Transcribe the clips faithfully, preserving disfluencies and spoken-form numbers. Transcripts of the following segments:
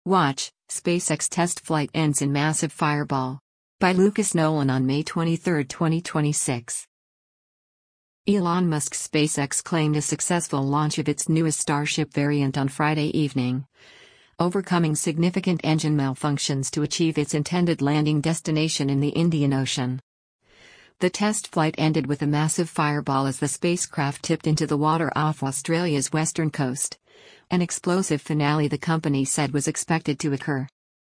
Watch, SpaceX test flight ends in massive fireball. By Lucas Nolan on May twenty-third, twenty twenty-six. Elon Musk's SpaceX claimed a successful launch of its newest Starship variant on Friday evening, overcoming significant engine malfunctions to achieve its intended landing destination in the Indian Ocean. The test flight ended with a massive fireball as the spacecraft tipped into the water off Australia's western coast. An explosive finale, the company said, was expected to occur.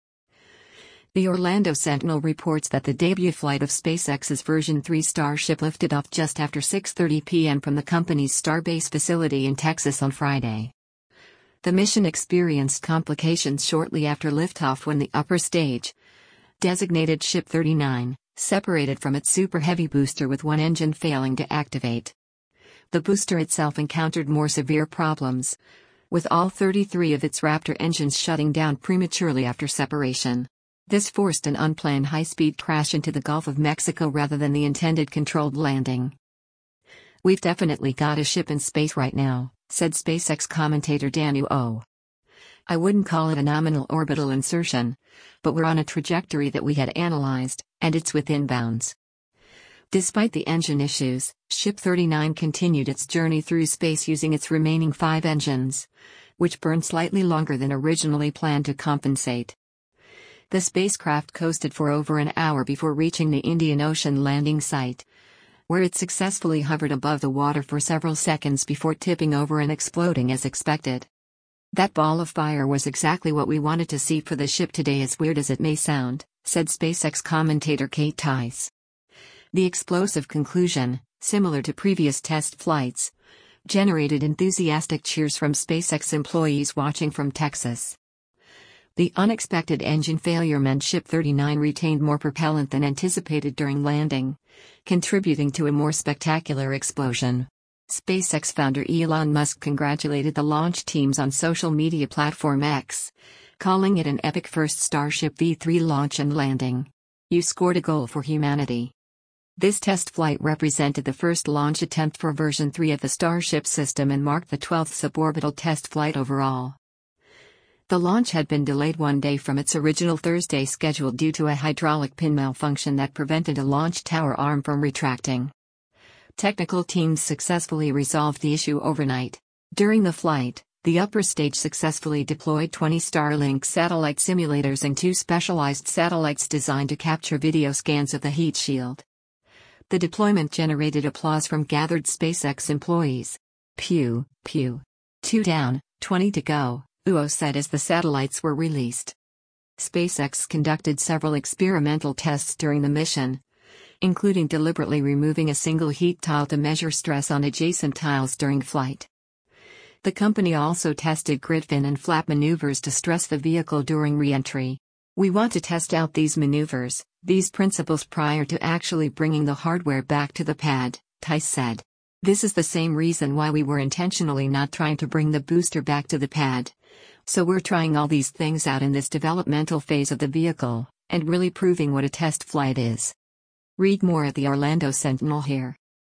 The Orlando Sentinel reports that the debut flight of SpaceX's version three Starship lifted off just after six thirty p m from the company's Starbase facility in Texas on Friday. The mission experienced complications shortly after liftoff when the upper stage, designated Ship thirty-nine, separated from its Super Heavy booster with one engine failing to activate. The booster itself encountered more severe problems, with all thirty-three of its Raptor engines shutting down prematurely after separation. This forced an unplanned high-speed crash into the Gulf of Mexico rather than the intended controlled landing. "We've definitely got a ship in space right now," said SpaceX commentator Danu O. "I wouldn't call it a nominal orbital insertion, but we're on a trajectory that we had analyzed, and it's within bounds." Despite the engine issues, Ship thirty-nine continued its journey through space using its remaining five engines, which burned slightly longer than originally planned to compensate. The spacecraft coasted for over an hour before reaching the Indian Ocean landing site, where it successfully hovered above the water for several seconds before tipping over and exploding as expected. "That ball of fire was exactly what we wanted to see for the ship today, as weird as it may sound," said SpaceX commentator Kate Tice. The explosive conclusion, similar to previous test flights, generated enthusiastic cheers from SpaceX employees watching from Texas. The unexpected engine failure meant Ship thirty-nine retained more propellant than anticipated during landing, contributing to a more spectacular explosion. SpaceX founder Elon Musk congratulated the launch teams on social media platform X, calling it an epic first Starship V three launch and landing. "You scored a goal for humanity." This test flight represented the first launch attempt for version three of the Starship system and marked the twelfth suborbital test flight overall. The launch had been delayed one day from its original Thursday schedule due to a hydraulic pin malfunction that prevented a launch tower arm from retracting. Technical teams successfully resolved the issue overnight. During the flight, the upper stage successfully deployed twenty Starlink satellite simulators and two specialized satellites designed to capture video scans of the heat shield. The deployment generated applause from gathered SpaceX employees. "Pew, pew. Two down, twenty to go," U O said as the satellites were released. SpaceX conducted several experimental tests during the mission, including deliberately removing a single heat tile to measure stress on adjacent tiles during flight. The company also tested grid fin and flap maneuvers to stress the vehicle during re-entry. "We want to test out these maneuvers, these principles prior to actually bringing the hardware back to the pad," Tice said. "This is the same reason why we were intentionally not trying to bring the booster back to the pad. So we're trying all these things out in this developmental phase of the vehicle, and really proving what a test flight is." Read more at the Orlando Sentinel here.